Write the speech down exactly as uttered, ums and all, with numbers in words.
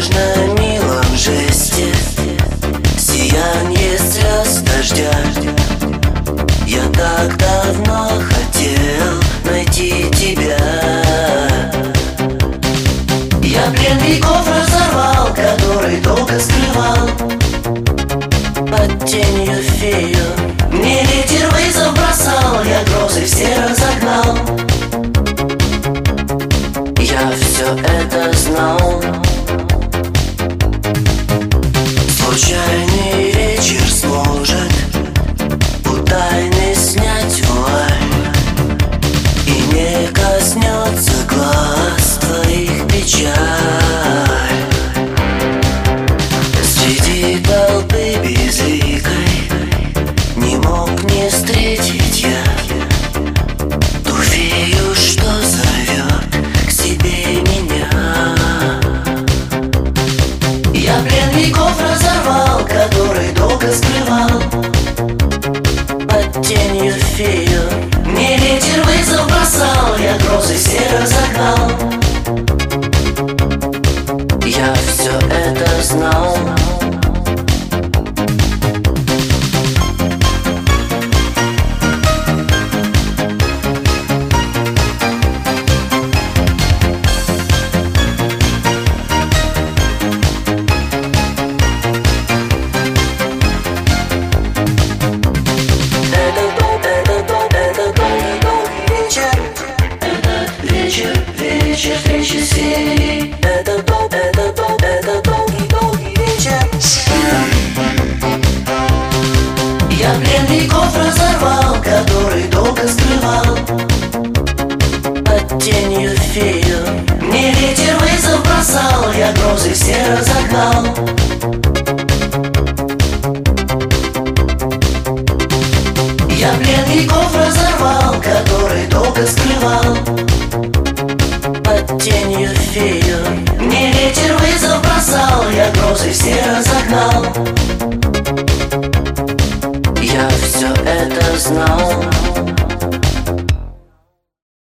нежном милом жесте, сиянье слез дождя. Я так давно хотел найти тебя. Я плен веков разорвал, который долго скрывал под тенью фею. Мне ветер вызов бросал, я грозы все разогнал. Я все это знал. Случайный вечер сможет у тайны снять вуаль, и не коснется глаз твоих печаль. Среди толпы безликой не мог не встретить я ту фею, что зовет к себе меня. Я плен веков разорвал, который долго скрывал под тенью фею. Мне ветер вызов бросал, я грозы все разогнал. Я все это знал. Вечер, встречи серии. Это дол, это дол, это долгий, долгий вечер. Я плен веков разорвал, который долго скрывал под тенью фею. Мне ветер вызов бросал, я грозы все разогнал. Я плен веков разорвал, который долго скрывал под тенью фею. Мне ветер вызов бросал, я грозы все разогнал. Я все это знал.